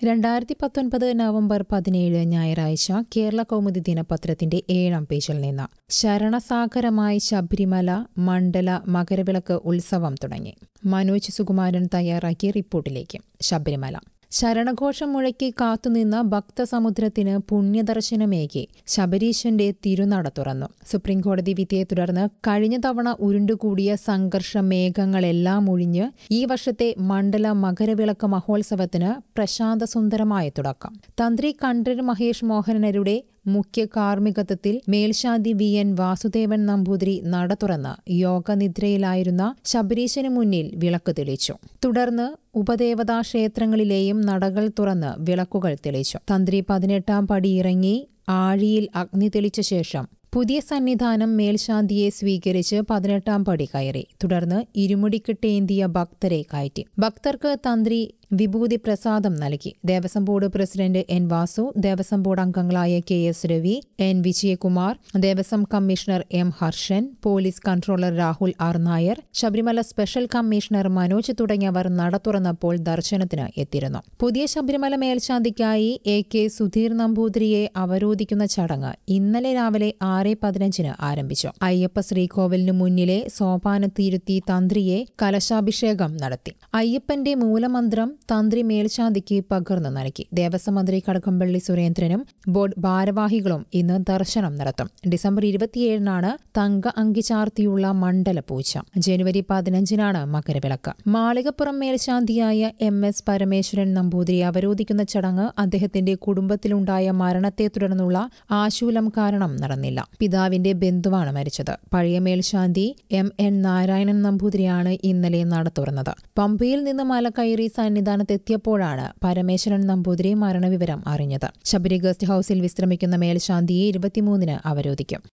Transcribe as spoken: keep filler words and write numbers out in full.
രണ്ടായിരത്തി പത്തൊൻപത് നവംബർ പതിനേഴ് ഞായറാഴ്ച കേരള കൗമുദി ദിനപത്രത്തിന്റെ ഏഴാം പേജിൽ നിന്ന് ശരണസാഗരമായി ശബരിമല മണ്ഡല മകരവിളക്ക് ഉത്സവം തുടങ്ങി. മനോജ് സുകുമാരൻ തയ്യാറാക്കിയ റിപ്പോർട്ടിലേക്ക്. ശബരിമല ശരണഘോഷം മുഴക്കി കാത്തുനിന്ന ഭക്തസമുദ്രത്തിന് പുണ്യദർശനമേകി ശബരീശന്റെ തിരുനട തുറന്നു. സുപ്രീംകോടതി വിധിയെ തുടർന്ന് കഴിഞ്ഞ തവണ ഉരുണ്ടുകൂടിയ സംഘർഷ മേഘങ്ങളെല്ലാം ഒഴിഞ്ഞ് ഈ വർഷത്തെ മണ്ഡല മകരവിളക്ക് മഹോത്സവത്തിന് പ്രശാന്തസുന്ദരമായ തുടക്കം. തന്ത്രി കണ്ഠരര് മഹേഷ് മോഹനരുടെ മുഖ്യ കാർമ്മികത്വത്തിൽ മേൽശാന്തി വി എൻ വാസുദേവൻ നമ്പൂതിരി നട തുറന്ന് യോഗനിദ്രയിലായിരുന്ന ശബരീശന് മുന്നിൽ വിളക്ക് തെളിച്ചു. തുടർന്ന് ഉപദേവതാ ക്ഷേത്രങ്ങളിലെയും നടകൾ തുറന്ന് വിളക്കുകൾ തെളിച്ചു. തന്ത്രി പതിനെട്ടാം പടി ഇറങ്ങി ആഴിയിൽ അഗ്നി തെളിച്ച ശേഷം പുതിയ സന്നിധാനം മേൽശാന്തിയെ സ്വീകരിച്ച് പതിനെട്ടാം പടി കയറി. തുടർന്ന് ഇരുമുടിക്കെട്ടേന്തിയ ഭക്തരെ കയറ്റി. ഭക്തർക്ക് തന്ത്രി വിഭൂതി പ്രസാദം നൽകി. Devaswom board president N Vasu, Devaswom board അംഗങ്ങളായ K S Ravi, N Vijayakumar, Devaswom commissioner M Harshan, police controller Rahul R Nair, Sabarimala special commissioner Manoj തുടങ്ങിയവർ നട തുറന്നപ്പോൾ ദർശനത്തിന് എത്തിയിരുന്നു. പുതിയ ശബരിമല മേൽശാന്തിക്കായി എ കെ സുധീർ നമ്പൂതിരിയെ അവരോധിക്കുന്ന ചടങ്ങ് ഇന്നലെ രാവിലെ ആറ് പതിനഞ്ചിന് ആരംഭിച്ചു. അയ്യപ്പ ശ്രീകോവിലിനു മുന്നിലെ സോപാനത്തിരുത്തി തന്ത്രിയെ കലശാഭിഷേകം നടത്തി. അയ്യപ്പന്റെ മൂലമന്ത്രം തന്ത്രി മേൽശാന്തിക്ക് പകർന്നു നൽകി. ദേവസ്വം മന്ത്രി കടകംപള്ളി സുരേന്ദ്രനും ബോർഡ് ഭാരവാഹികളും ഇന്ന് ദർശനം നടത്തും. ഡിസംബർ ഇരുപത്തിയേഴിനാണ് തങ്ക അങ്കിചാർത്തിയുള്ള മണ്ഡല പൂജ. ജനുവരി പതിനഞ്ചിനാണ് മകരവിളക്ക്. മാളികപ്പുറം മേൽശാന്തിയായ എം എസ് പരമേശ്വരൻ നമ്പൂതിരി അവരോധിക്കുന്ന ചടങ്ങ് അദ്ദേഹത്തിന്റെ കുടുംബത്തിലുണ്ടായ മരണത്തെ തുടർന്നുള്ള ആശൂലം കാരണം നടന്നില്ല. പിതാവിന്റെ ബന്ധുവാണ് മരിച്ചത്. പഴയ മേൽശാന്തി എം എൻ നാരായണൻ നമ്പൂതിരിയാണ് ഇന്നലെ നട തുറന്നത്. പമ്പയിൽ നിന്ന് മല കയറി സന്നിധാനത്തെത്തിയപ്പോഴാണ് പരമേശ്വരൻ നമ്പൂതിരി മരണവിവരം അറിഞ്ഞത്. ശബരി ഗസ്റ്റ് ഹൌസിൽ വിശ്രമിക്കുന്ന മേൽശാന്തിയെ ഇരുപത്തിമൂന്നിന് അവരോധിക്കും.